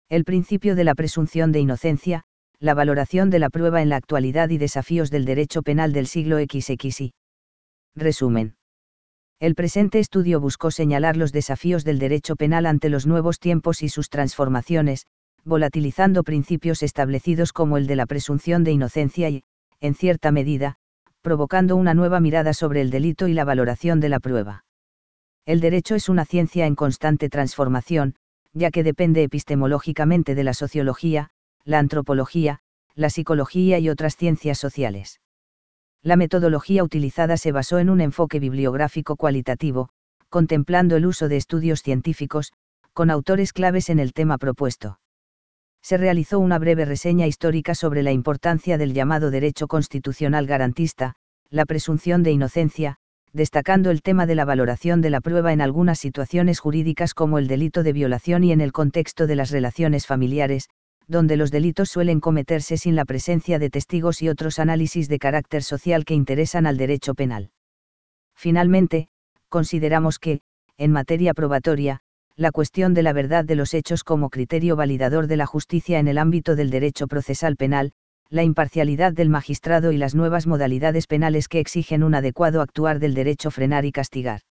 El principio de la presunción de inocencia, la valoración de la prueba en la actualidad y desafíos del derecho penal del siglo XXI. Resumen. El presente estudio buscó señalar los desafíos del derecho penal ante los nuevos tiempos y sus transformaciones, volatilizando principios establecidos como el de la presunción de inocencia y, en cierta medida, provocando una nueva mirada sobre el delito y la valoración de la prueba. El derecho es una ciencia en constante transformación, ya que depende epistemológicamente de la sociología, la antropología, la psicología y otras ciencias sociales. La metodología utilizada se basó en un enfoque bibliográfico cualitativo, contemplando el uso de estudios científicos, con autores claves en el tema propuesto. Se realizó una breve reseña histórica sobre la importancia del llamado derecho constitucional garantista, la presunción de inocencia, destacando el tema de la valoración de la prueba en algunas situaciones jurídicas como el delito de violación y en el contexto de las relaciones familiares, donde los delitos suelen cometerse sin la presencia de testigos y otros análisis de carácter social que interesan al derecho penal. Finalmente, consideramos que, en materia probatoria, la cuestión de la verdad de los hechos como criterio validador de la justicia en el ámbito del derecho procesal penal, la imparcialidad del magistrado y las nuevas modalidades penales que exigen un adecuado actuar del derecho frenar y castigar.